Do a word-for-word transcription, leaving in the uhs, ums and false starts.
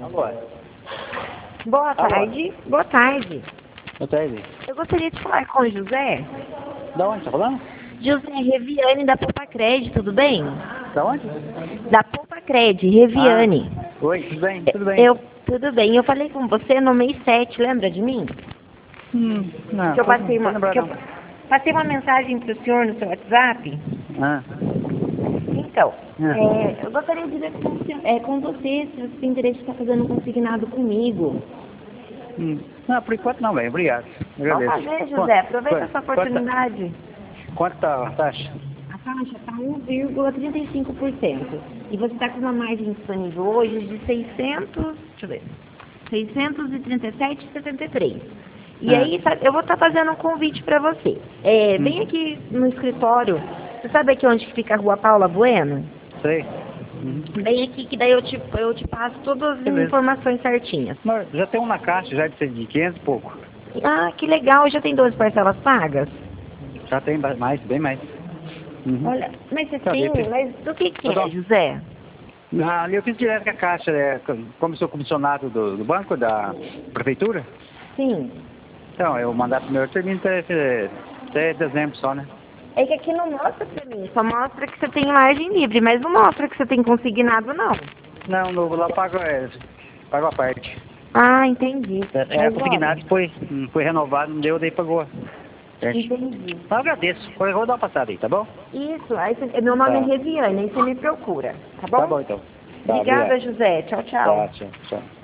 Alô? Boa Alô? tarde. Boa tarde. Boa tarde. Eu gostaria de falar com o José. Da onde tá falando? José Reviane da Poupa Cred, tudo bem? Da onde? Da Poupa Cred, Reviane. Ah, oi, tudo bem? Tudo bem. Eu, tudo bem. Eu falei com você no mês sete, lembra de mim? Hum, não, Que eu passei não uma, tô lembrado, que eu não. passei uma mensagem para o senhor no seu WhatsApp. Ah, Então, Ah. é, eu gostaria de ver com, é, com você se você tem interesse em estar fazendo um consignado comigo. hum. Não, por enquanto não, velho. Obrigado. Vamos Agradeço. fazer, José. Quanto- Aproveita quanto- essa oportunidade. Quanto tá a taxa? A taxa está um vírgula trinta e cinco por cento. E você está com uma margem disponível hoje de seiscentos, deixa eu ver, seiscentos e trinta e sete vírgula setenta e três. E Ah. aí, sabe, eu vou estar fazendo um convite para você. É, Hum. vem aqui no escritório. Você sabe aqui onde fica a rua Paula Bueno? Sei. Uhum. Vem aqui que daí eu te, eu te passo todas as Beleza. informações certinhas. Mas já tem um na caixa, já de de quinhentos e pouco. Ah, que legal. Já tem doze parcelas pagas? Já tem ba- mais, bem mais. Uhum. Olha, mas você Tá, tem, tem- mas do que que Tá é, bom. José? Ah, ali eu fiz direto com a caixa, né? Como sou comissionado do, do banco, da prefeitura. Sim. Então, eu mandato meu termina até, até dezembro só, né? É que aqui não mostra pra mim, só mostra que você tem margem livre, mas não mostra que você tem consignado, não. Não, no, lá pago, é, pago a parte. Ah, entendi. É, é Mas, consignado, foi, hum, foi renovado, não deu, daí pagou. olha, Certo? entendi. Eu agradeço. Eu vou dar uma passada aí, tá bom? Isso, aí você- meu nome Tá. é Reviane, aí você me procura, tá bom? Tá bom, então. Tá, Obrigada, obrigado. José. Tchau, tchau. Tá, tchau, tchau.